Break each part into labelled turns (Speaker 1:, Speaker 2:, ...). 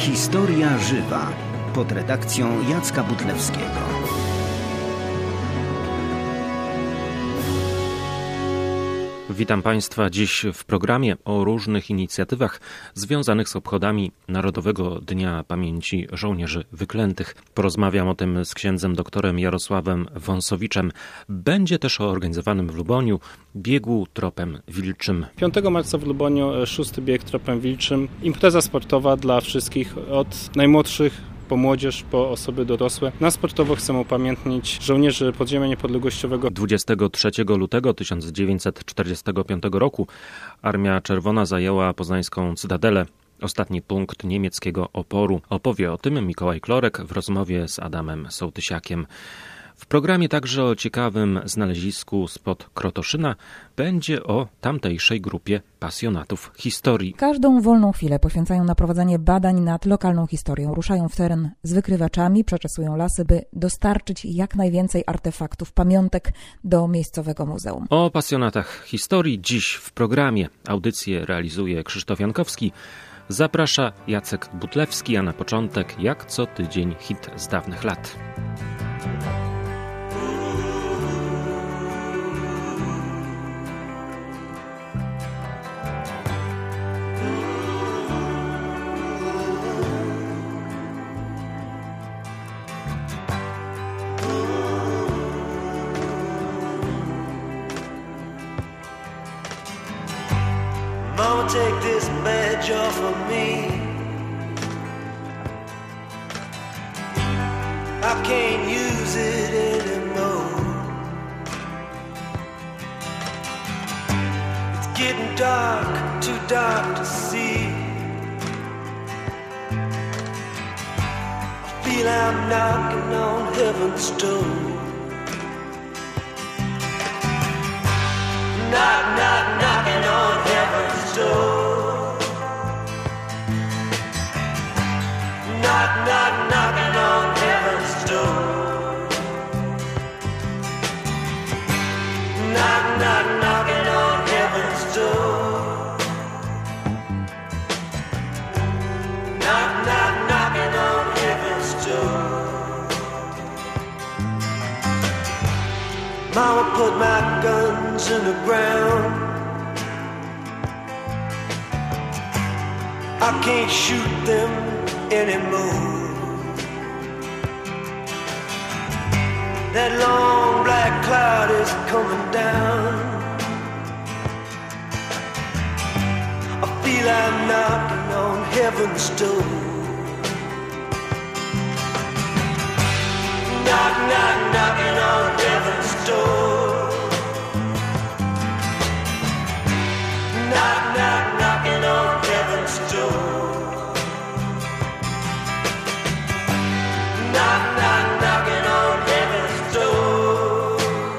Speaker 1: Historia żywa pod redakcją Jacka Butlewskiego.
Speaker 2: Witam Państwa dziś w programie o różnych inicjatywach związanych z obchodami Narodowego Dnia Pamięci Żołnierzy Wyklętych. Porozmawiam o tym z księdzem doktorem Jarosławem Wąsowiczem. Będzie też o organizowanym w Luboniu biegu Tropem Wilczym.
Speaker 3: 5 marca w Luboniu 6. bieg Tropem Wilczym. Impreza sportowa dla wszystkich, od najmłodszych po młodzież, po osoby dorosłe. Na sportowo chcemy upamiętnić żołnierzy Podziemia Niepodległościowego.
Speaker 2: 23 lutego 1945 roku Armia Czerwona zajęła poznańską Cytadelę, ostatni punkt niemieckiego oporu. Opowie o tym Mikołaj Klorek w rozmowie z Adamem Sołtysiakiem. W programie także o ciekawym znalezisku spod Krotoszyna, będzie o tamtejszej grupie pasjonatów historii.
Speaker 4: Każdą wolną chwilę poświęcają na prowadzenie badań nad lokalną historią. Ruszają w teren z wykrywaczami, przeczesują lasy, by dostarczyć jak najwięcej artefaktów, pamiątek do miejscowego muzeum.
Speaker 2: O pasjonatach historii dziś w programie. Audycję realizuje Krzysztof Jankowski. Zaprasza Jacek Butlewski, a na początek, jak co tydzień, hit z dawnych lat.
Speaker 5: Mama, take this badge off of me. I can't use it anymore. It's getting dark, too dark to see. I feel I'm knocking on heaven's door. Knock, knock, knocking on heaven's door. Knock, knock, knocking on heaven's door. Knock, knock, knocking on heaven's door. Knock, knock, knocking on heaven's door. Mama put my guns in the ground. I can't shoot them anymore. That long black cloud is coming down. I feel I'm knocking on heaven's door. Knock, knock, knocking on heaven's door. Knock, knock, knocking on heaven's door. Knock, knock, knocking on heaven's door.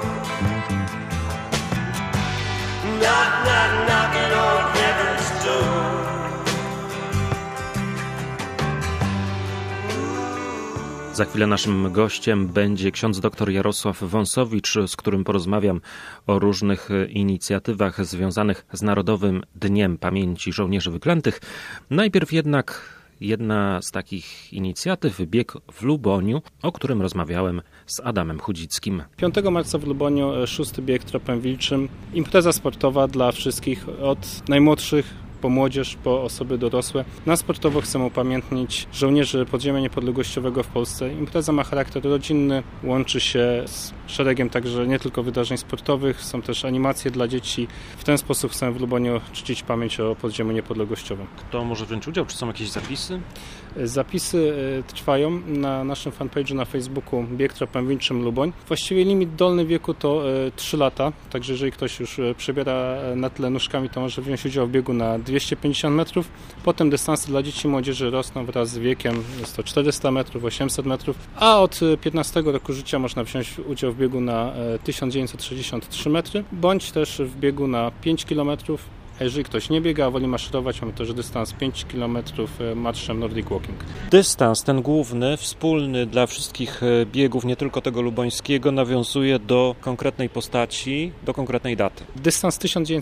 Speaker 5: Knock, knock, knocking on heaven's door.
Speaker 2: Za chwilę naszym gościem będzie ksiądz dr Jarosław Wąsowicz, z którym porozmawiam o różnych inicjatywach związanych z Narodowym Dniem Pamięci Żołnierzy Wyklętych. Najpierw jednak jedna z takich inicjatyw, bieg w Luboniu, o którym rozmawiałem z Adamem Chudzickim.
Speaker 3: 5 marca w Luboniu 6. bieg Tropem Wilczym. Impreza sportowa dla wszystkich, od najmłodszych po młodzież, po osoby dorosłe. Na sportowo chcemy upamiętnić żołnierzy Podziemia Niepodległościowego w Polsce. Impreza ma charakter rodzinny, łączy się z szeregiem także nie tylko wydarzeń sportowych, są też animacje dla dzieci. W ten sposób chcemy w Luboniu czcić pamięć o Podziemiu Niepodległościowym.
Speaker 2: Kto może wziąć udział? Czy są jakieś zapisy?
Speaker 3: Zapisy trwają na naszym fanpage'u na Facebooku Bieg Tropem Wilczym Luboń. Właściwie limit dolny wieku to 3 lata, także jeżeli ktoś już przebiera na tyle nóżkami, to może wziąć udział w biegu na 250 metrów. Potem dystanse dla dzieci i młodzieży rosną wraz z wiekiem. Jest to 400 metrów, 800 metrów, a od 15 roku życia można wziąć udział w biegu na 1963 metry, bądź też w biegu na 5 kilometrów A jeżeli ktoś nie biega, a woli maszerować, mamy też dystans 5 km marszem Nordic Walking.
Speaker 2: Dystans ten główny, wspólny dla wszystkich biegów, nie tylko tego lubońskiego, nawiązuje do konkretnej postaci, do konkretnej daty.
Speaker 3: Dystans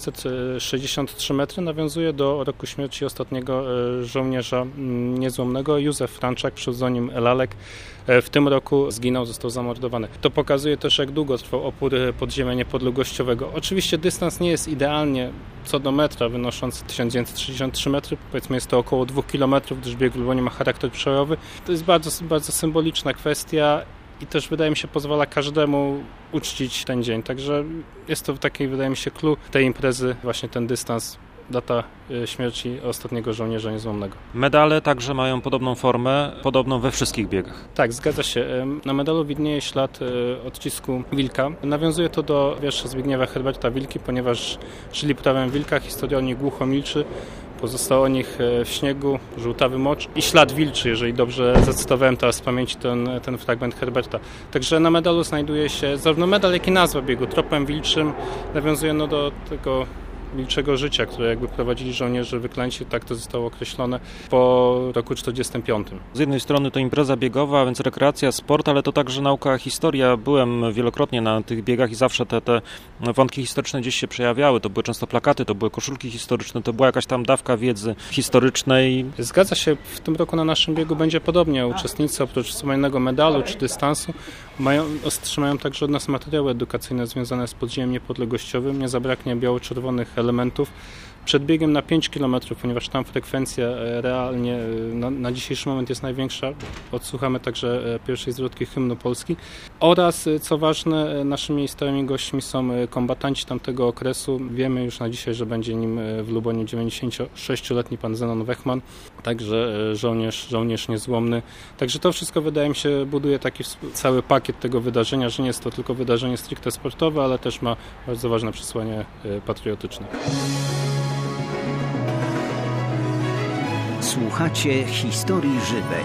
Speaker 3: 1963 metry nawiązuje do roku śmierci ostatniego żołnierza niezłomnego. Józef Franczak, pseudonim Lalek, w tym roku zginął, został zamordowany. To pokazuje też, jak długo trwał opór podziemia niepodległościowego. Oczywiście dystans nie jest idealnie co do metra, wynoszący 1963 metry. Powiedzmy, jest to około 2 km, gdyż bieg w Lubonie ma charakter przełajowy. To jest bardzo, bardzo symboliczna kwestia i też, wydaje mi się, pozwala każdemu uczcić ten dzień. Także jest to taki, wydaje mi się, clue tej imprezy, właśnie ten dystans, data śmierci ostatniego żołnierza niezłomnego.
Speaker 2: Medale także mają podobną formę, podobną we wszystkich biegach.
Speaker 3: Tak, zgadza się. Na medalu widnieje ślad odcisku wilka. Nawiązuje to do wiersza Zbigniewa Herberta Wilki, ponieważ żyli prawem wilka, historia o nich głucho milczy. Pozostał o nich w śniegu żółtawy mocz i ślad wilczy, jeżeli dobrze zacytowałem teraz z pamięci ten fragment Herberta. Także na medalu znajduje się zarówno medal, jak i nazwa biegu. Tropem wilczym nawiązuje do tego wilczego życia, które jakby prowadzili żołnierze wyklęci, tak to zostało określone po roku 1945.
Speaker 2: Z jednej strony to impreza biegowa, więc rekreacja, sport, ale to także nauka, historia. Byłem wielokrotnie na tych biegach i zawsze te wątki historyczne gdzieś się przejawiały. To były często plakaty, to były koszulki historyczne, to była jakaś tam dawka wiedzy historycznej.
Speaker 3: Zgadza się, w tym roku na naszym biegu będzie podobnie. Uczestnicy oprócz wspomnianego medalu czy dystansu otrzymają także od nas materiały edukacyjne związane z podziemiem niepodległościowym. Nie zabraknie biało-czerwonych elementów. Przed biegiem na 5 km, ponieważ tam frekwencja realnie na dzisiejszy moment jest największa. Odsłuchamy także pierwszej zwrotki hymnu Polski. Oraz, co ważne, naszymi stałymi gośćmi są kombatanci tamtego okresu. Wiemy już na dzisiaj, że będzie nim w Luboniu 96-letni pan Zenon Wechman, także żołnierz niezłomny. Także to wszystko, wydaje mi się, buduje taki cały pakiet tego wydarzenia, że nie jest to tylko wydarzenie stricte sportowe, ale też ma bardzo ważne przesłanie patriotyczne.
Speaker 1: Słuchacie historii żywej.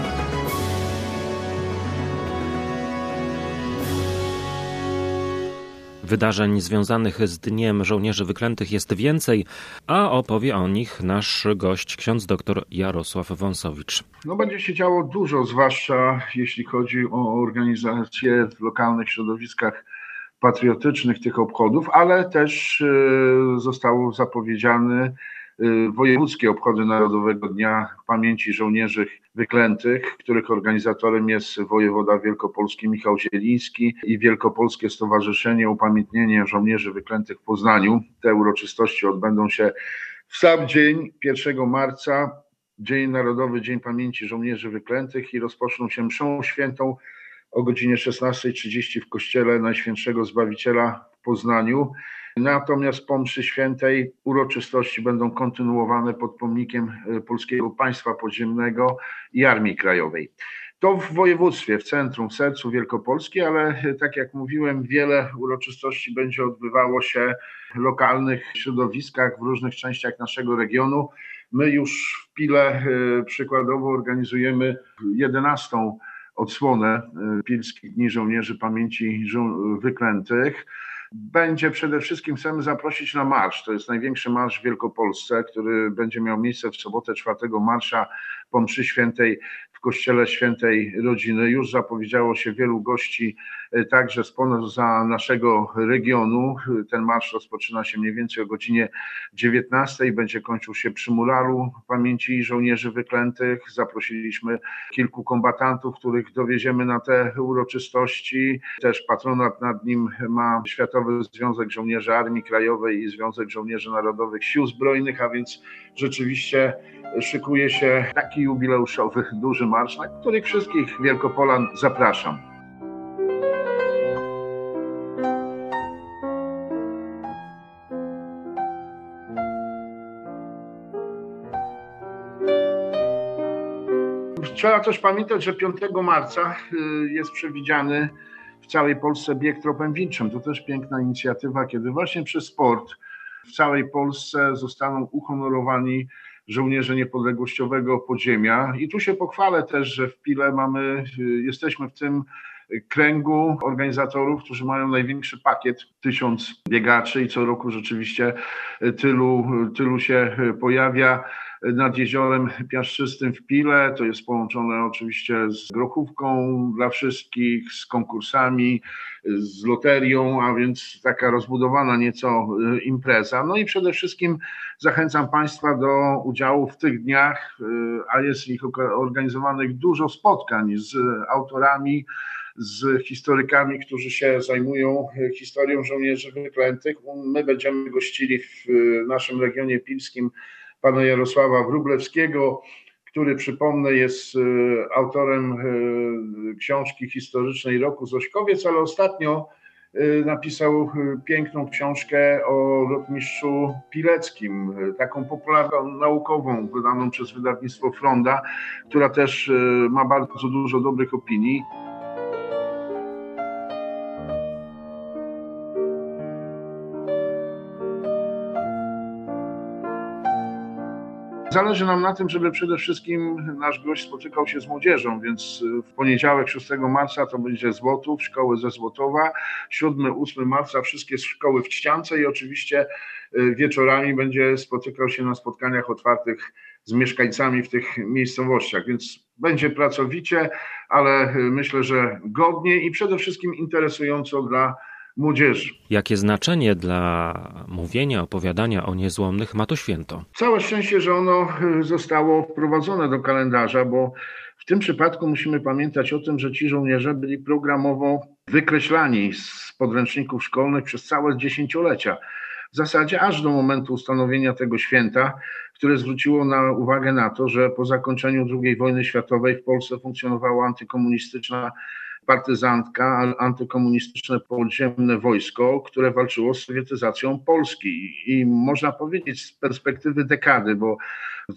Speaker 2: Wydarzeń związanych z Dniem Żołnierzy Wyklętych jest więcej, a opowie o nich nasz gość, ksiądz dr Jarosław Wąsowicz.
Speaker 6: Będzie się działo dużo, zwłaszcza jeśli chodzi o organizację w lokalnych środowiskach patriotycznych tych obchodów, ale też zostało zapowiedziane wojewódzkie obchody Narodowego Dnia Pamięci Żołnierzy Wyklętych, których organizatorem jest wojewoda wielkopolski Michał Zieliński i Wielkopolskie Stowarzyszenie Upamiętnienia Żołnierzy Wyklętych w Poznaniu. Te uroczystości odbędą się w sam dzień, 1 marca, Narodowy Dzień Pamięci Żołnierzy Wyklętych, i rozpoczną się mszą świętą o godzinie 16:30 w kościele Najświętszego Zbawiciela w Poznaniu. Natomiast po mszy świętej uroczystości będą kontynuowane pod pomnikiem Polskiego Państwa Podziemnego i Armii Krajowej. To w województwie, w centrum, w sercu Wielkopolski, ale tak jak mówiłem, wiele uroczystości będzie odbywało się w lokalnych środowiskach, w różnych częściach naszego regionu. My już w Pile przykładowo organizujemy 11. odsłonę Pilskich Dni Żołnierzy Pamięci Wyklętych. Będzie przede wszystkim, chcemy zaprosić na marsz. To jest największy marsz w Wielkopolsce, który będzie miał miejsce w sobotę 4 marca po mszy świętej w kościele Świętej Rodziny. Już zapowiedziało się wielu gości także spoza naszego regionu. Ten marsz rozpoczyna się mniej więcej o godzinie 19 i będzie kończył się przy muralu pamięci żołnierzy wyklętych. Zaprosiliśmy kilku kombatantów, których dowieziemy na te uroczystości. Też patronat nad nim ma Światowy Związek Żołnierzy Armii Krajowej i Związek Żołnierzy Narodowych Sił Zbrojnych, a więc rzeczywiście szykuje się taki jubileuszowy duży marsz, na który wszystkich Wielkopolan zapraszam. Trzeba też pamiętać, że 5 marca jest przewidziany w całej Polsce bieg tropem wilczym. To też piękna inicjatywa, kiedy właśnie przez sport w całej Polsce zostaną uhonorowani żołnierze niepodległościowego podziemia. I tu się pochwalę też, że w Pile jesteśmy w tym kręgu organizatorów, którzy mają największy pakiet, 1000 biegaczy i co roku rzeczywiście tylu się pojawia nad Jeziorem Piaszczystym w Pile. To jest połączone oczywiście z grochówką dla wszystkich, z konkursami, z loterią, a więc taka rozbudowana nieco impreza. No i przede wszystkim zachęcam Państwa do udziału w tych dniach, a jest ich organizowanych dużo spotkań z autorami, z historykami, którzy się zajmują historią żołnierzy wyklętych. My będziemy gościli w naszym regionie pilskim pana Jarosława Wróblewskiego, który, przypomnę, jest autorem książki historycznej Roku Zośkowiec, ale ostatnio napisał piękną książkę o rotmistrzu Pileckim, taką popularną, naukową, wydaną przez wydawnictwo Fronda, która też ma bardzo dużo dobrych opinii. Zależy nam na tym, żeby przede wszystkim nasz gość spotykał się z młodzieżą, więc w poniedziałek 6 marca to będzie Złotów, szkoły ze Złotowa, 7-8 marca wszystkie szkoły w Trzciance i oczywiście wieczorami będzie spotykał się na spotkaniach otwartych z mieszkańcami w tych miejscowościach, więc będzie pracowicie, ale myślę, że godnie i przede wszystkim interesująco dla młodzieży.
Speaker 2: Jakie znaczenie dla mówienia, opowiadania o niezłomnych ma to święto?
Speaker 6: Całe szczęście, że ono zostało wprowadzone do kalendarza, bo w tym przypadku musimy pamiętać o tym, że ci żołnierze byli programowo wykreślani z podręczników szkolnych przez całe dziesięciolecia. W zasadzie aż do momentu ustanowienia tego święta, które zwróciło uwagę na to, że po zakończeniu II wojny światowej w Polsce funkcjonowała antykomunistyczna partyzantka, antykomunistyczne podziemne wojsko, które walczyło z sowietyzacją Polski. I można powiedzieć z perspektywy dekady, bo w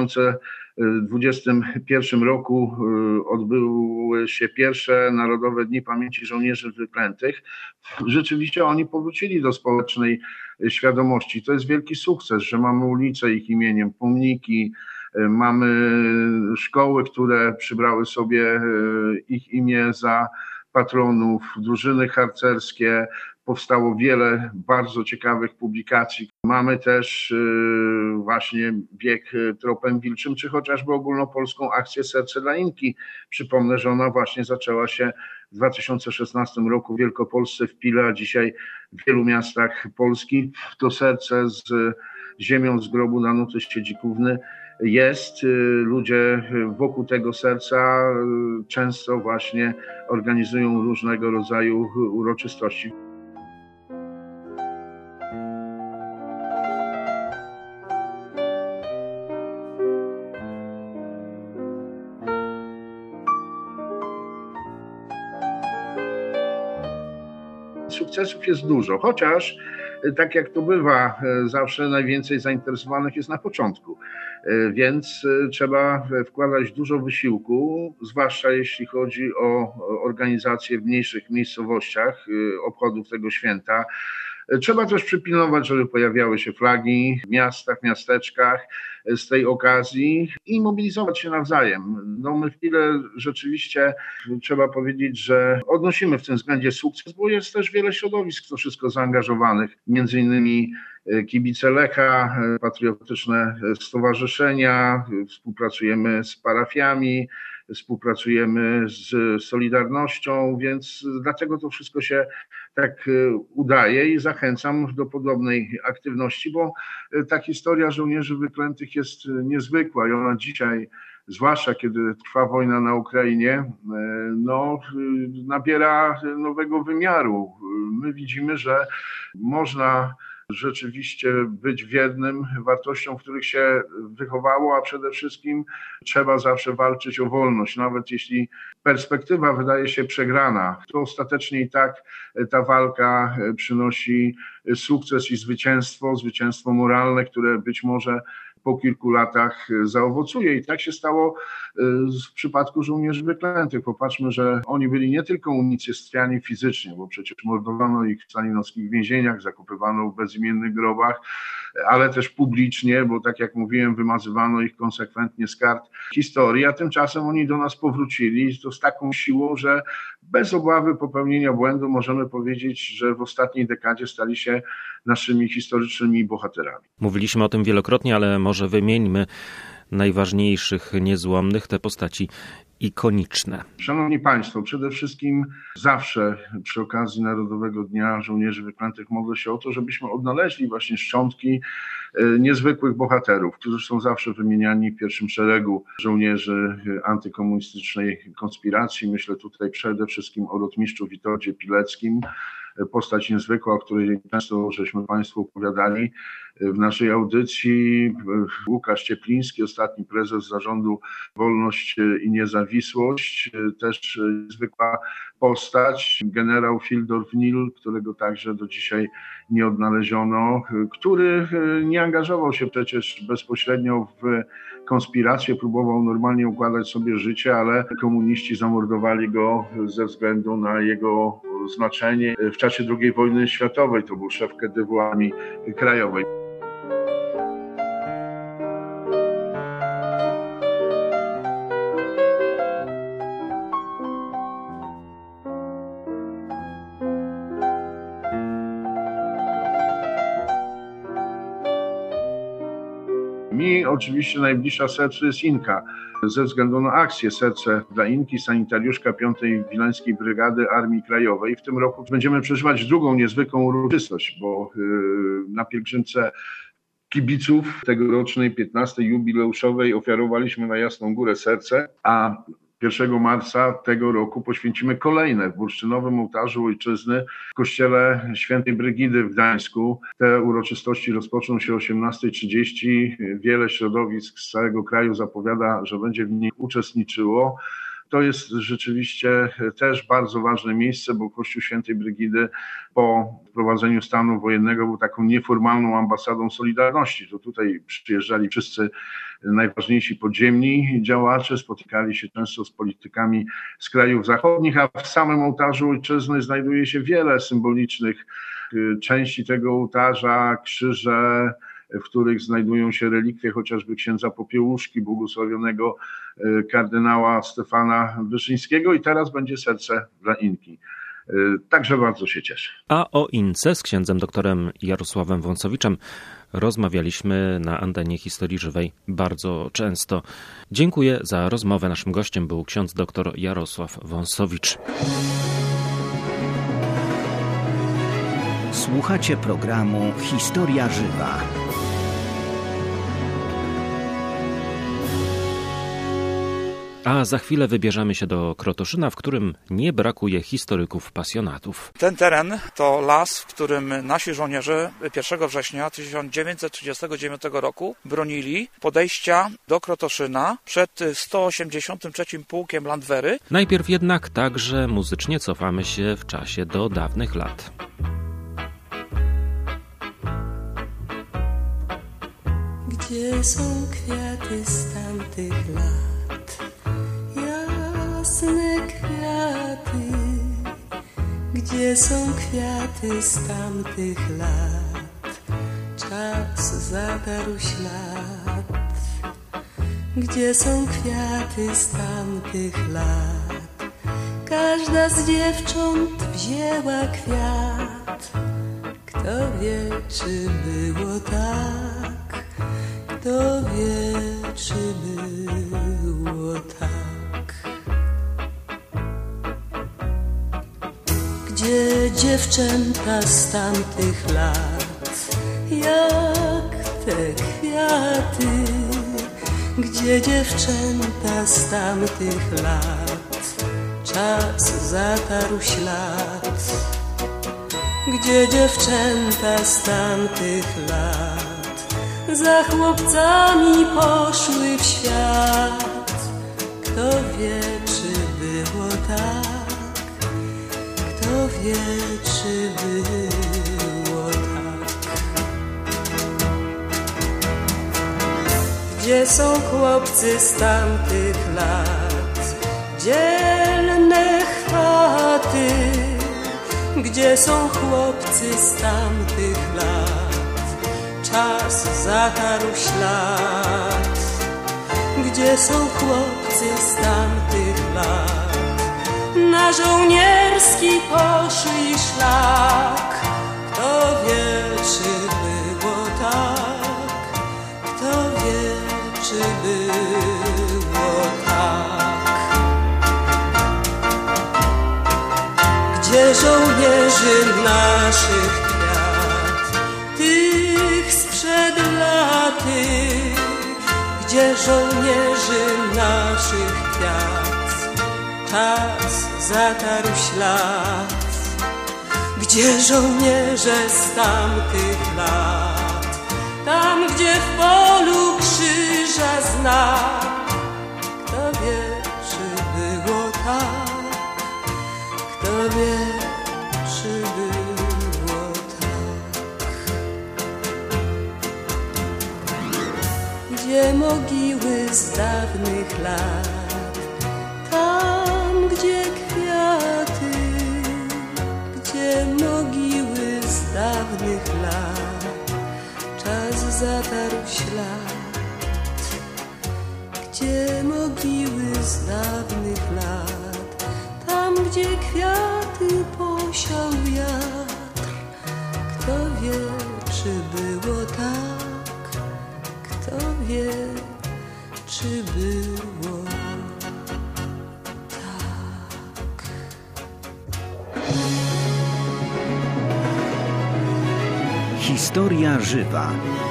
Speaker 6: 2021 roku odbyły się pierwsze Narodowe Dni Pamięci Żołnierzy Wyklętych. Rzeczywiście oni powrócili do społecznej świadomości. To jest wielki sukces, że mamy ulice ich imieniem, pomniki, mamy szkoły, które przybrały sobie ich imię za patronów, drużyny harcerskie. Powstało wiele bardzo ciekawych publikacji. Mamy też właśnie bieg tropem wilczym, czy chociażby ogólnopolską akcję Serce dla Inki. Przypomnę, że ona właśnie zaczęła się w 2016 roku w Wielkopolsce w Pile, a dzisiaj w wielu miastach Polski. To serce z ziemią z grobu Danuty Ściedzikówny jest. Ludzie wokół tego serca często właśnie organizują różnego rodzaju uroczystości. Sukcesów jest dużo, chociaż tak jak to bywa, zawsze najwięcej zainteresowanych jest na początku, więc trzeba wkładać dużo wysiłku, zwłaszcza jeśli chodzi o organizację w mniejszych miejscowościach obchodów tego święta. Trzeba też przypilnować, żeby pojawiały się flagi w miastach, miasteczkach z tej okazji i mobilizować się nawzajem. No my w Pile rzeczywiście trzeba powiedzieć, że odnosimy w tym względzie sukces, bo jest też wiele środowisk w to wszystko zaangażowanych, między innymi kibice Lecha, patriotyczne stowarzyszenia, współpracujemy z parafiami, współpracujemy z Solidarnością, więc dlatego to wszystko się tak udaje i zachęcam do podobnej aktywności, bo ta historia żołnierzy wyklętych jest niezwykła i ona dzisiaj, zwłaszcza kiedy trwa wojna na Ukrainie, no, nabiera nowego wymiaru. My widzimy, że można rzeczywiście być wiernym wartościom, w których się wychowało, a przede wszystkim trzeba zawsze walczyć o wolność. Nawet jeśli perspektywa wydaje się przegrana, to ostatecznie i tak ta walka przynosi sukces i zwycięstwo moralne, które być może po kilku latach zaowocuje. I tak się stało w przypadku żołnierzy wyklętych. Popatrzmy, że oni byli nie tylko unicestwiani fizycznie, bo przecież mordowano ich w stalinowskich więzieniach, zakopywano w bezimiennych grobach, ale też publicznie, bo tak jak mówiłem, wymazywano ich konsekwentnie z kart historii, a tymczasem oni do nas powrócili to z taką siłą, że bez obawy popełnienia błędu możemy powiedzieć, że w ostatniej dekadzie stali się naszymi historycznymi bohaterami.
Speaker 2: Mówiliśmy o tym wielokrotnie, ale może wymieńmy najważniejszych niezłomnych, te postaci ikoniczne.
Speaker 6: Szanowni Państwo, przede wszystkim zawsze przy okazji Narodowego Dnia Żołnierzy Wyklętych modlę się o to, żebyśmy odnaleźli właśnie szczątki niezwykłych bohaterów, którzy są zawsze wymieniani w pierwszym szeregu żołnierzy antykomunistycznej konspiracji. Myślę tutaj przede wszystkim o rotmistrzu Witoldzie Pileckim, postać niezwykła, o której często żeśmy Państwu opowiadali w naszej audycji. Łukasz Ciepliński, ostatni prezes Zarządu Wolność i Niezawisłość, też niezwykła postać. Generał Fildorf Nil, którego także do dzisiaj nie odnaleziono, który nie angażował się przecież bezpośrednio w konspirację, próbował normalnie układać sobie życie, ale komuniści zamordowali go ze względu na jego znaczenie w czasie II wojny światowej. To był szef KDW Armii Krajowej. Mi oczywiście najbliższa sercu jest Inka, ze względu na akcję Serce dla Inki, sanitariuszka 5. Wileńskiej Brygady Armii Krajowej. W tym roku będziemy przeżywać drugą niezwykłą uroczystość, bo na pielgrzymce kibiców tegorocznej 15. jubileuszowej ofiarowaliśmy na Jasną Górę serce, a 1 marca tego roku poświęcimy kolejne w bursztynowym ołtarzu Ojczyzny w kościele Świętej Brygidy w Gdańsku. Te uroczystości rozpoczną się o 18:30. Wiele środowisk z całego kraju zapowiada, że będzie w nich uczestniczyło. To jest rzeczywiście też bardzo ważne miejsce, bo Kościół Świętej Brygidy po wprowadzeniu stanu wojennego był taką nieformalną ambasadą Solidarności. To tutaj przyjeżdżali wszyscy najważniejsi podziemni działacze, spotykali się często z politykami z krajów zachodnich, a w samym ołtarzu Ojczyzny znajduje się wiele symbolicznych części tego ołtarza, krzyże, w których znajdują się relikwie chociażby księdza Popiełuszki, błogosławionego kardynała Stefana Wyszyńskiego, i teraz będzie serce dla Inki. Także bardzo się cieszę.
Speaker 2: A o Ince z księdzem doktorem Jarosławem Wąsowiczem rozmawialiśmy na antenie Historii Żywej bardzo często. Dziękuję za rozmowę. Naszym gościem był ksiądz doktor Jarosław Wąsowicz.
Speaker 1: Słuchacie programu Historia Żywa.
Speaker 2: A za chwilę wybierzemy się do Krotoszyna, w którym nie brakuje historyków pasjonatów.
Speaker 7: Ten teren to las, w którym nasi żołnierze 1 września 1939 roku bronili podejścia do Krotoszyna przed 183. Pułkiem Landwery.
Speaker 2: Najpierw jednak także muzycznie cofamy się w czasie do dawnych lat.
Speaker 8: Gdzie są kwiaty z tamtych lat? Jasne kwiaty. Gdzie są kwiaty z tamtych lat? Czas zatarł ślad. Gdzie są kwiaty z tamtych lat? Każda z dziewcząt wzięła kwiat. Kto wie, czy było tak? Kto wie, czy było tak? Gdzie dziewczęta z tamtych lat? Jak te kwiaty? Gdzie dziewczęta z tamtych lat? Czas zatarł ślad. Gdzie dziewczęta z tamtych lat? Za chłopcami poszły w świat. Kto wie, czy było tak? Kto wie, czy było tak? Gdzie są chłopcy z tamtych lat, dzielne chwaty? Gdzie są chłopcy z tamtych lat, czas zatarł ślad? Gdzie są chłopcy z tamtych lat, na żołnierski poszli szlak? Kto wie, czy było tak? Kto wie, czy było tak? Gdzie żołnierzy naszych kwiat, tych sprzed laty? Gdzie żołnierzy naszych kwiat, czas zatarł ślad? Gdzie żołnierze z tamtych lat, tam gdzie w polu krzyża znak? Kto wie, czy było tak? Kto wie, czy było tak? Gdzie mogiły z dawnych lat, tam gdzie kwiaty? Gdzie mogiły z dawnych lat, czas zatarł ślad? Gdzie mogiły z dawnych lat, tam gdzie kwiaty posiał wiatr? Kto wie, czy było tak? Kto wie, czy było tak?
Speaker 1: Historia żywa.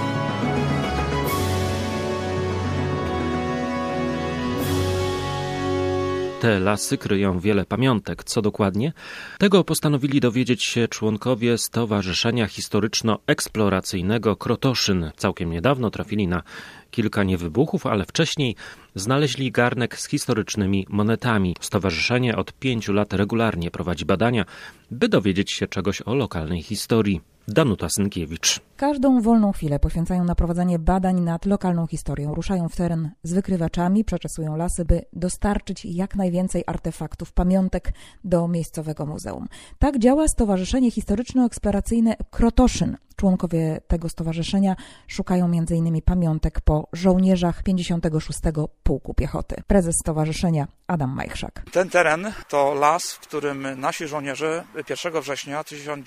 Speaker 2: Te lasy kryją wiele pamiątek. Co dokładnie? Tego postanowili dowiedzieć się członkowie Stowarzyszenia Historyczno-Eksploracyjnego Krotoszyn. Całkiem niedawno trafili na kilka niewybuchów, ale wcześniej znaleźli garnek z historycznymi monetami. Stowarzyszenie od 5 lat regularnie prowadzi badania, by dowiedzieć się czegoś o lokalnej historii. Danuta Synkiewicz.
Speaker 4: Każdą wolną chwilę poświęcają na prowadzenie badań nad lokalną historią. Ruszają w teren z wykrywaczami, przeczesują lasy, by dostarczyć jak najwięcej artefaktów, pamiątek do miejscowego muzeum. Tak działa Stowarzyszenie Historyczno-Eksploracyjne Krotoszyn. Członkowie tego stowarzyszenia szukają m.in. pamiątek po żołnierzach 56. Pułku Piechoty. Prezes stowarzyszenia Adam Majchrzak.
Speaker 7: Ten teren to las, w którym nasi żołnierze 1 września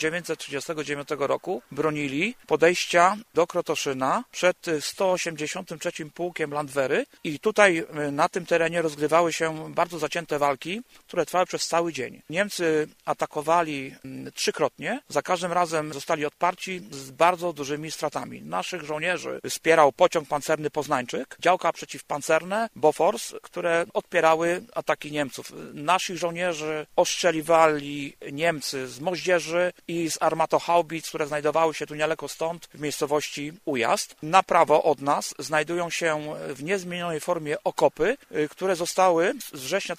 Speaker 7: 1939 roku bronili podejścia do Krotoszyna przed 183. Pułkiem Landwery i tutaj na tym terenie rozgrywały się bardzo zacięte walki, które trwały przez cały dzień. Niemcy atakowali 3-krotnie, za każdym razem zostali odparci z bardzo dużymi stratami. Naszych żołnierzy wspierał pociąg pancerny Poznańczyk, działka przeciwpancerne Bofors, które odpierały ataki Niemców. Nasi żołnierzy ostrzeliwali Niemcy z moździerzy i z armatochaubic, które znajdowały się tu niedaleko stąd, w miejscowości Ujazd. Na prawo od nas znajdują się w niezmienionej formie okopy, które zostały z września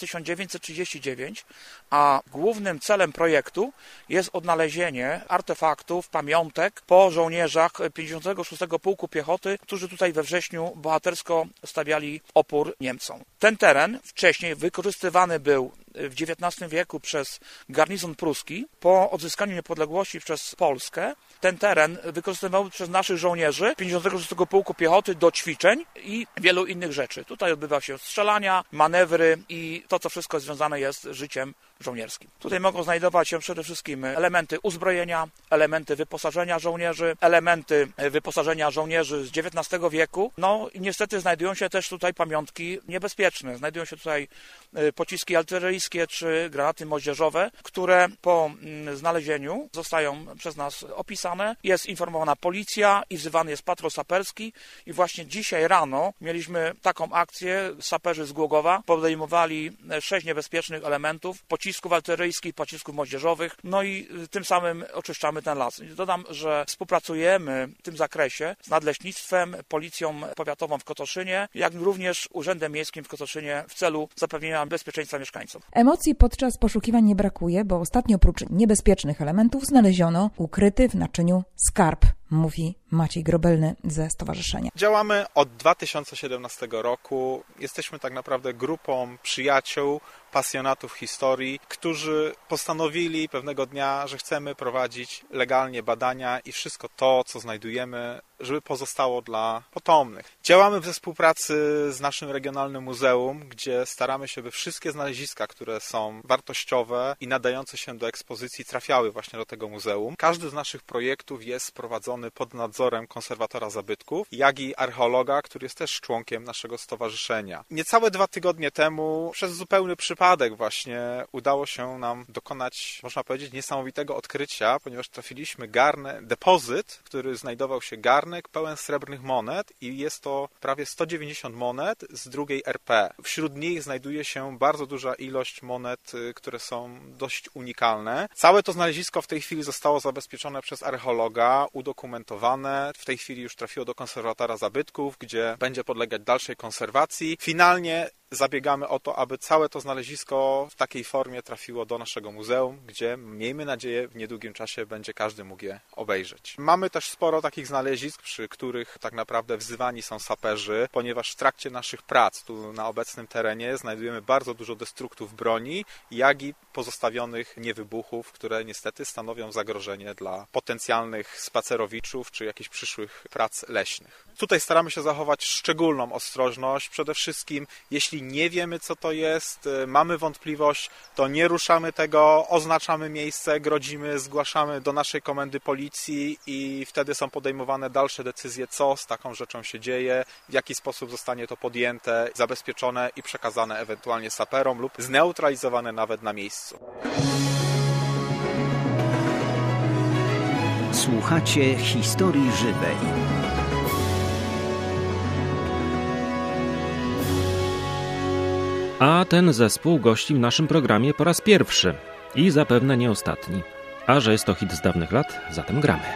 Speaker 7: 1939, a głównym celem projektu jest odnalezienie artefaktów, pamiątek po żołnierzach 56. Pułku Piechoty, którzy tutaj we wrześniu bohatersko stawiali opór Niemcom. Ten teren wcześniej wykorzystywany był w XIX wieku przez garnizon pruski. Po odzyskaniu niepodległości przez Polskę ten teren wykorzystywany przez naszych żołnierzy 56. Pułku Piechoty do ćwiczeń i wielu innych rzeczy. Tutaj odbywa się strzelania, manewry i to, co wszystko związane jest z życiem żołnierskim. Tutaj mogą znajdować się przede wszystkim elementy uzbrojenia, elementy wyposażenia żołnierzy, elementy wyposażenia żołnierzy z XIX wieku. No i niestety znajdują się też tutaj pamiątki niebezpieczne. Znajdują się tutaj pociski artyleryjskie czy granaty moździerzowe, które po znalezieniu zostają przez nas opisane. Jest informowana policja i wzywany jest patrol saperski i właśnie dzisiaj rano mieliśmy taką akcję. Saperzy z Głogowa podejmowali 6 niebezpiecznych elementów, pocisków artyleryjskich, pocisków moździerzowych, no i tym samym oczyszczamy ten las. Dodam, że współpracujemy w tym zakresie z Nadleśnictwem, Policją Powiatową w Krotoszynie, jak również Urzędem Miejskim w Krotoszynie w celu zapewnienia bezpieczeństwa mieszkańców.
Speaker 4: Emocji podczas poszukiwań nie brakuje, bo ostatnio oprócz niebezpiecznych elementów znaleziono ukryty w naczyniu skarb mówi Maciej Grobelny ze stowarzyszenia.
Speaker 9: Działamy od 2017 roku. Jesteśmy tak naprawdę grupą przyjaciół, pasjonatów historii, którzy postanowili pewnego dnia, że chcemy prowadzić legalnie badania i wszystko to, co znajdujemy, żeby pozostało dla potomnych. Działamy we współpracy z naszym regionalnym muzeum, gdzie staramy się, by wszystkie znaleziska, które są wartościowe i nadające się do ekspozycji, trafiały właśnie do tego muzeum. Każdy z naszych projektów jest prowadzony pod nadzorem konserwatora zabytków, jak i archeologa, który jest też członkiem naszego stowarzyszenia. Niecałe 2 tygodnie temu, przez zupełny przypadek właśnie, udało się nam dokonać, można powiedzieć, niesamowitego odkrycia, ponieważ trafiliśmy depozyt, w którym znajdował się garnek pełen srebrnych monet i jest to prawie 190 monet z II RP. Wśród nich znajduje się bardzo duża ilość monet, które są dość unikalne. Całe to znalezisko w tej chwili zostało zabezpieczone przez archeologa, udokumentowane. W tej chwili już trafiło do konserwatora zabytków, gdzie będzie podlegać dalszej konserwacji. Finalnie zabiegamy o to, aby całe to znalezisko w takiej formie trafiło do naszego muzeum, gdzie, miejmy nadzieję, w niedługim czasie będzie każdy mógł je obejrzeć. Mamy też sporo takich znalezisk, przy których tak naprawdę wzywani są saperzy, ponieważ w trakcie naszych prac tu na obecnym terenie znajdujemy bardzo dużo destruktów broni, jak i pozostawionych niewybuchów, które niestety stanowią zagrożenie dla potencjalnych spacerowiczów czy jakichś przyszłych prac leśnych. Tutaj staramy się zachować szczególną ostrożność. Przede wszystkim, jeśli nie wiemy, co to jest, mamy wątpliwość, to nie ruszamy tego, oznaczamy miejsce, grodzimy, zgłaszamy do naszej komendy policji i wtedy są podejmowane dalsze decyzje, co z taką rzeczą się dzieje, w jaki sposób zostanie to podjęte, zabezpieczone i przekazane ewentualnie saperom lub zneutralizowane nawet na miejscu.
Speaker 1: Słuchacie historii żywej.
Speaker 2: A ten zespół gości w naszym programie po raz pierwszy i zapewne nie ostatni. A że jest to hit z dawnych lat, zatem gramy.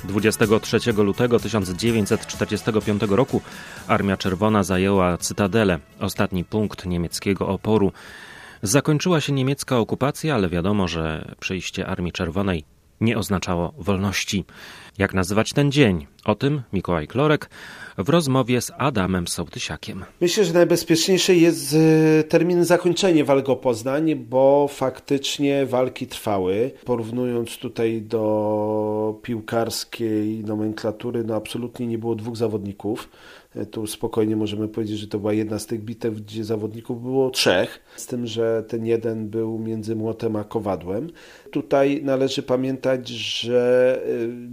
Speaker 2: 23 lutego 1945 roku Armia Czerwona zajęła Cytadelę, ostatni punkt niemieckiego oporu. Zakończyła się niemiecka okupacja, ale wiadomo, że przyjście Armii Czerwonej nie oznaczało wolności. Jak nazywać ten dzień? O tym Mikołaj Klorek w rozmowie z Adamem Sołtysiakiem.
Speaker 10: Myślę, że najbezpieczniejszy jest termin zakończenie walk o Poznań, bo faktycznie walki trwały. Porównując tutaj do piłkarskiej nomenklatury, absolutnie nie było dwóch zawodników. Tu spokojnie możemy powiedzieć, że to była jedna z tych bitew, gdzie zawodników było 3, z tym, że ten jeden był między młotem a kowadłem. Tutaj należy pamiętać, że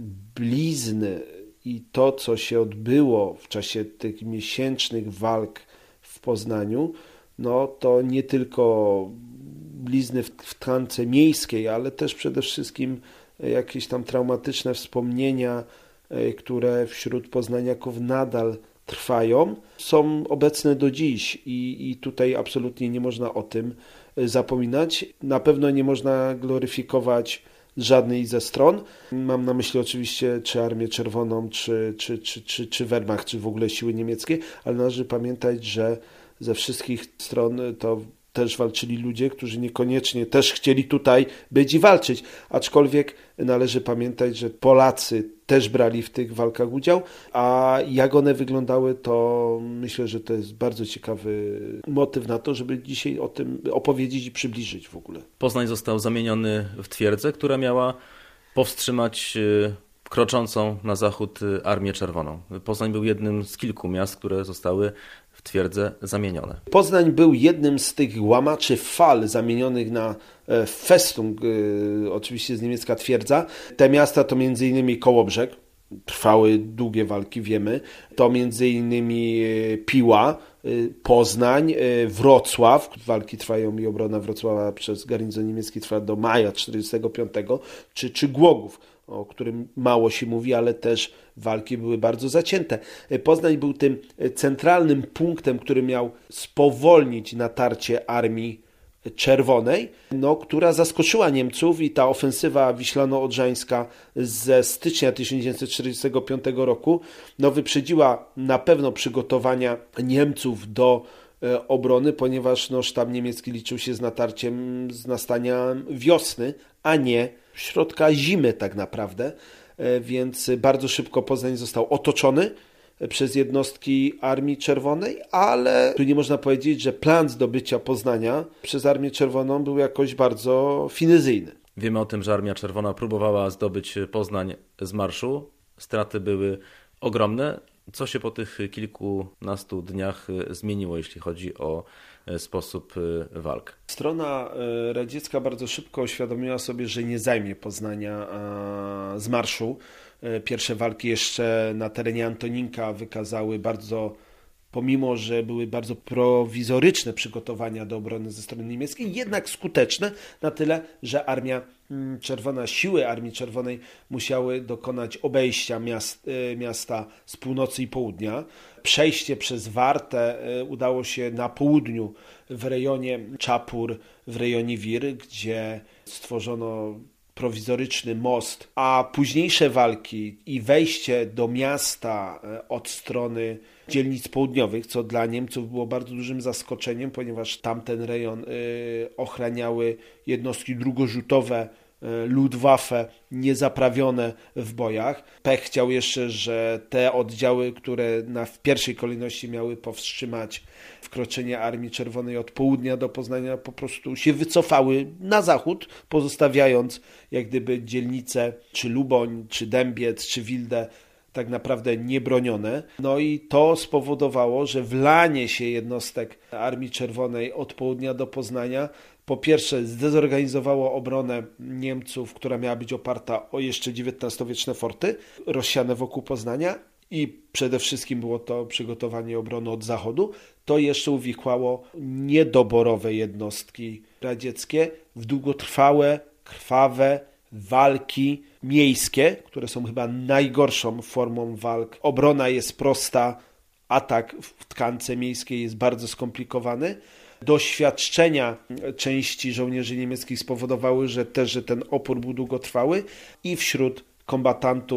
Speaker 10: blizny i to, co się odbyło w czasie tych miesięcznych walk w Poznaniu, to nie tylko blizny w tkance miejskiej, ale też przede wszystkim jakieś tam traumatyczne wspomnienia, które wśród poznaniaków nadal trwają, są obecne do dziś i tutaj absolutnie nie można o tym zapominać. Na pewno nie można gloryfikować żadnej ze stron. Mam na myśli oczywiście czy Armię Czerwoną, czy Wehrmacht, czy w ogóle siły niemieckie, ale należy pamiętać, że ze wszystkich stron to też walczyli ludzie, którzy niekoniecznie też chcieli tutaj być i walczyć, aczkolwiek należy pamiętać, że Polacy też brali w tych walkach udział, a jak one wyglądały, to myślę, że to jest bardzo ciekawy motyw na to, żeby dzisiaj o tym opowiedzieć i przybliżyć w ogóle.
Speaker 11: Poznań został zamieniony w twierdzę, która miała powstrzymać kroczącą na zachód Armię Czerwoną. Poznań był jednym z kilku miast, które zostały w twierdzę zamienione.
Speaker 10: Poznań był jednym z tych łamaczy fal zamienionych na Festung, oczywiście z niemiecka twierdza. Te miasta to m.in. Kołobrzeg, trwały długie walki, wiemy. To m.in. Piła, Poznań, Wrocław. Walki trwają i obrona Wrocławia przez garnizon niemiecki trwa do maja 1945, czy Głogów, o którym mało się mówi, ale też walki były bardzo zacięte. Poznań był tym centralnym punktem, który miał spowolnić natarcie Armii Czerwonej, która zaskoczyła Niemców i ta ofensywa wiślano-odrzańska ze stycznia 1945 roku wyprzedziła na pewno przygotowania Niemców do obrony, ponieważ sztab niemiecki liczył się z natarciem z nastania wiosny, a nie środka zimy tak naprawdę, więc bardzo szybko Poznań został otoczony przez jednostki Armii Czerwonej, ale tu nie można powiedzieć, że plan zdobycia Poznania przez Armię Czerwoną był jakoś bardzo finezyjny.
Speaker 11: Wiemy o tym, że Armia Czerwona próbowała zdobyć Poznań z marszu. Straty były ogromne. Co się po tych kilkunastu dniach zmieniło, jeśli chodzi o sposób walk?
Speaker 10: Strona radziecka bardzo szybko uświadomiła sobie, że nie zajmie Poznania z marszu. Pierwsze walki jeszcze na terenie Antoninka wykazały pomimo że były bardzo prowizoryczne przygotowania do obrony ze strony niemieckiej, jednak skuteczne na tyle, że Armia Czerwona, siły Armii Czerwonej musiały dokonać obejścia miasta z północy i południa. Przejście przez Wartę udało się na południu w rejonie Czapur, w rejonie Wir, gdzie stworzono prowizoryczny most, a późniejsze walki i wejście do miasta od strony dzielnic południowych, co dla Niemców było bardzo dużym zaskoczeniem, ponieważ tamten rejon ochraniały jednostki drugorzutowe Luftwaffe niezaprawione w bojach. Pech chciał jeszcze, że te oddziały, które w pierwszej kolejności miały powstrzymać wkroczenie Armii Czerwonej od południa do Poznania, po prostu się wycofały na zachód, pozostawiając jak gdyby dzielnice czy Luboń, czy Dębiec, czy Wildę tak naprawdę niebronione. I to spowodowało, że wlanie się jednostek Armii Czerwonej od południa do Poznania po pierwsze zdezorganizowało obronę Niemców, która miała być oparta o jeszcze XIX-wieczne forty rozsiane wokół Poznania i przede wszystkim było to przygotowanie obrony od zachodu. To jeszcze uwikłało niedoborowe jednostki radzieckie w długotrwałe, krwawe walki miejskie, które są chyba najgorszą formą walk. Obrona jest prosta, atak w tkance miejskiej jest bardzo skomplikowany. Doświadczenia części żołnierzy niemieckich spowodowały, że ten opór był długotrwały i wśród kombatantów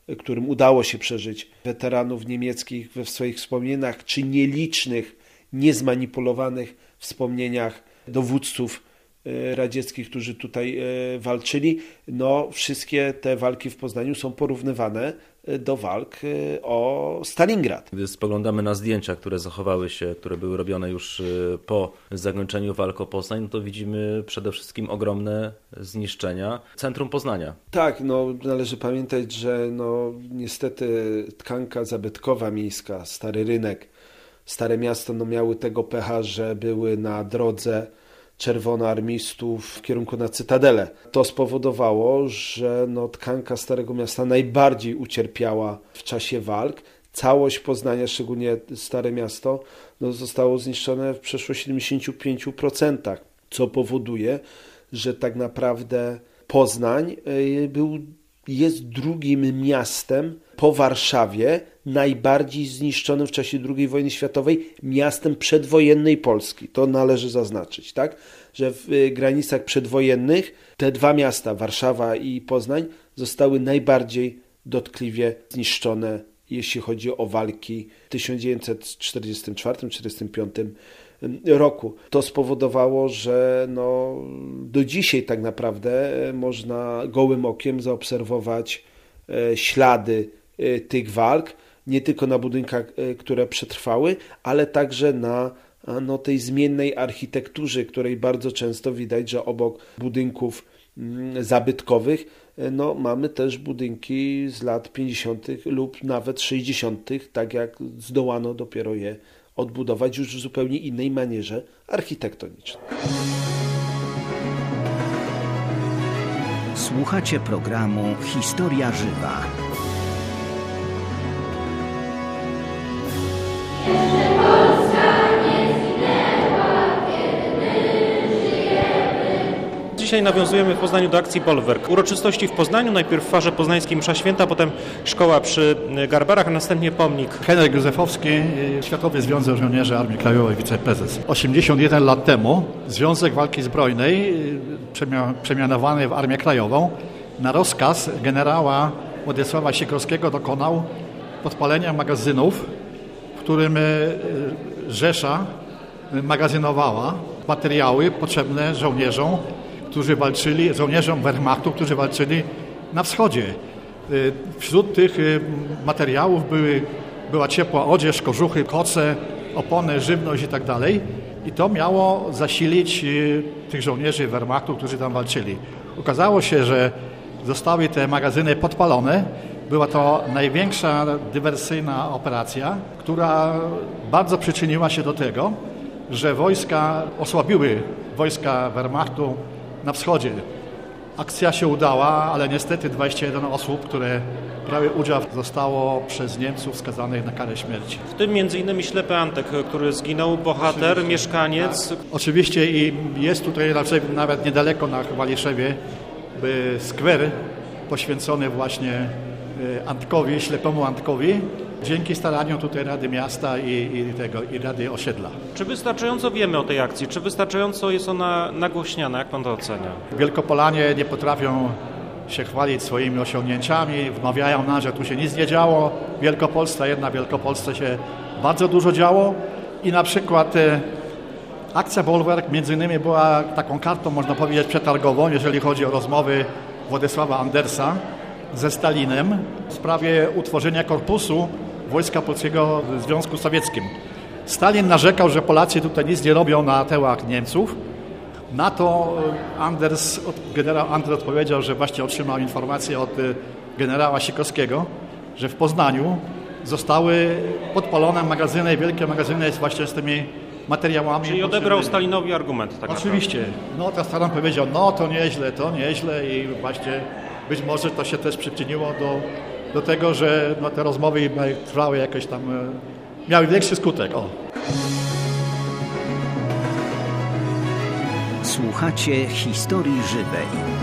Speaker 10: którym udało się przeżyć, weteranów niemieckich we swoich wspomnieniach, czy nielicznych, niezmanipulowanych wspomnieniach dowódców radzieckich, którzy tutaj walczyli. No, wszystkie te walki w Poznaniu są porównywane do walk o Stalingrad.
Speaker 11: Gdy spoglądamy na zdjęcia, które zachowały się, które były robione już po zakończeniu walk o Poznań, no to widzimy przede wszystkim ogromne zniszczenia centrum Poznania.
Speaker 10: Tak, no należy pamiętać, że no niestety tkanka zabytkowa miejska, Stary Rynek, Stare Miasto no miały tego pecha, że były na drodze czerwonoarmistów w kierunku na Cytadelę. To spowodowało, że no, tkanka Starego Miasta najbardziej ucierpiała w czasie walk. Całość Poznania, szczególnie Stare Miasto, no, zostało zniszczone w przeszło 75%, co powoduje, że tak naprawdę Poznań jest drugim miastem po Warszawie najbardziej zniszczonym w czasie II wojny światowej miastem przedwojennej Polski. To należy zaznaczyć, tak? Że w granicach przedwojennych te dwa miasta, Warszawa i Poznań, zostały najbardziej dotkliwie zniszczone, jeśli chodzi o walki w 1944-1945 roku. To spowodowało, że no, do dzisiaj tak naprawdę można gołym okiem zaobserwować ślady tych walk, nie tylko na budynkach, które przetrwały, ale także na tej zmiennej architekturze, której bardzo często widać, że obok budynków zabytkowych mamy też budynki z lat 50. lub nawet 60., tak jak zdołano dopiero je odbudować już w zupełnie innej manierze architektonicznej.
Speaker 1: Słuchacie programu Historia Żywa.
Speaker 2: Dzisiaj nawiązujemy w Poznaniu do akcji Bolwerk. Uroczystości w Poznaniu, najpierw w Farze Poznańskiej msza święta, potem szkoła przy Garbarach, a następnie pomnik.
Speaker 12: Henryk Józefowski, Światowy Związek Żołnierzy Armii Krajowej, wiceprezes. 81 lat temu Związek Walki Zbrojnej, przemianowany w Armię Krajową, na rozkaz generała Władysława Sikorskiego dokonał podpalenia magazynów, w którym Rzesza magazynowała materiały potrzebne żołnierzom, którzy walczyli, żołnierzom Wehrmachtu, którzy walczyli na wschodzie. Wśród tych materiałów była ciepła odzież, kożuchy, koce, opony, żywność i tak dalej. I to miało zasilić tych żołnierzy Wehrmachtu, którzy tam walczyli. Okazało się, że zostały te magazyny podpalone. Była to największa dywersyjna operacja, która bardzo przyczyniła się do tego, że wojska osłabiły wojska Wehrmachtu na wschodzie. Akcja się udała, ale niestety 21 osób, które brały udział, zostało przez Niemców skazanych na karę śmierci.
Speaker 2: W tym m.in. ślepy Antek, który zginął, bohater, oczywiście, mieszkaniec.
Speaker 12: Tak. Oczywiście i jest tutaj nawet niedaleko na Waliszewie skwer poświęcony właśnie Antkowi, ślepemu Antkowi, dzięki staraniom tutaj Rady Miasta i Rady Osiedla.
Speaker 2: Czy wystarczająco wiemy o tej akcji? Czy wystarczająco jest ona nagłośniana? Jak pan to ocenia?
Speaker 12: Wielkopolanie nie potrafią się chwalić swoimi osiągnięciami, wmawiają nam, że tu się nic nie działo. W Wielkopolsce, w Wielkopolsce się bardzo dużo działo i na przykład akcja Bolwerk między innymi była taką kartą, można powiedzieć, przetargową, jeżeli chodzi o rozmowy Władysława Andersa ze Stalinem w sprawie utworzenia korpusu Wojska Polskiego w Związku Sowieckim. Stalin narzekał, że Polacy tutaj nic nie robią na tyłach Niemców. Na to generał Anders odpowiedział, że właśnie otrzymał informację od generała Sikorskiego, że w Poznaniu zostały podpalone magazyny, wielkie magazyny właśnie z tymi materiałami.
Speaker 2: Czyli odebrał Stalinowi argument. Tak
Speaker 12: oczywiście.
Speaker 2: naprawdę.
Speaker 12: To Stalin powiedział, to nieźle i właśnie być może to się też przyczyniło do tego, że te rozmowy trwały jakoś tam, miały większy skutek.
Speaker 1: Słuchacie Historii Żywej.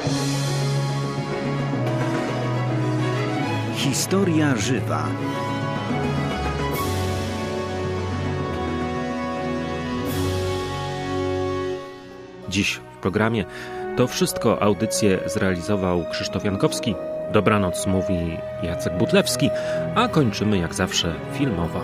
Speaker 1: Historia żywa.
Speaker 2: Dziś w programie to wszystko. Audycję zrealizował Krzysztof Jankowski. Dobranoc mówi Jacek Butlewski, a kończymy jak zawsze filmowo.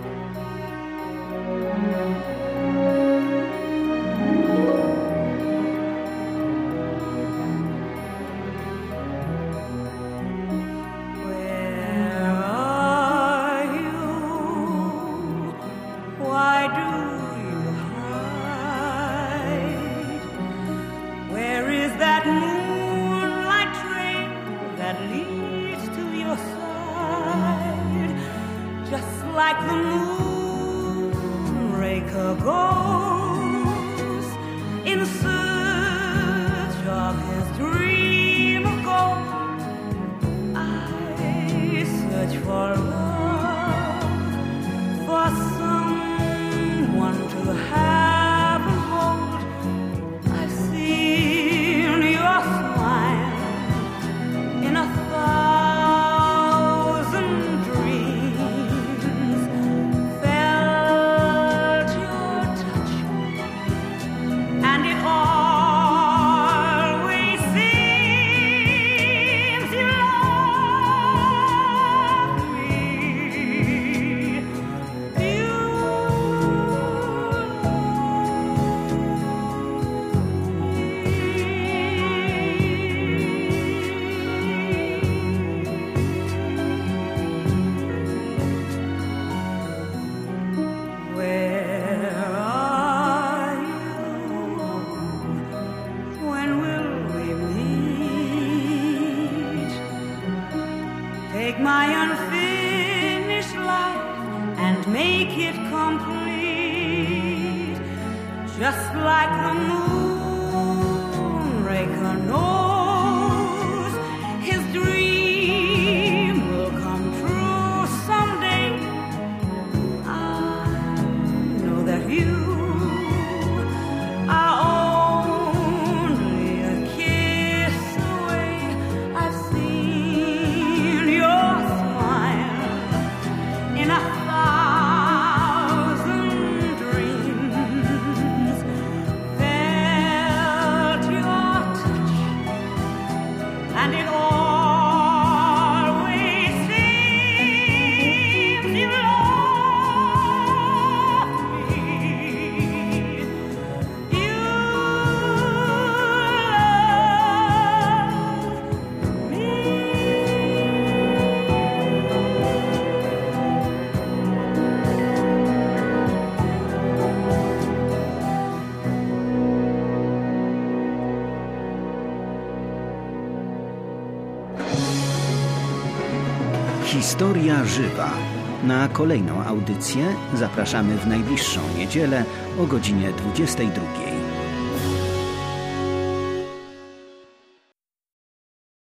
Speaker 1: Historia żywa. Na kolejną audycję zapraszamy w najbliższą niedzielę o godzinie 22.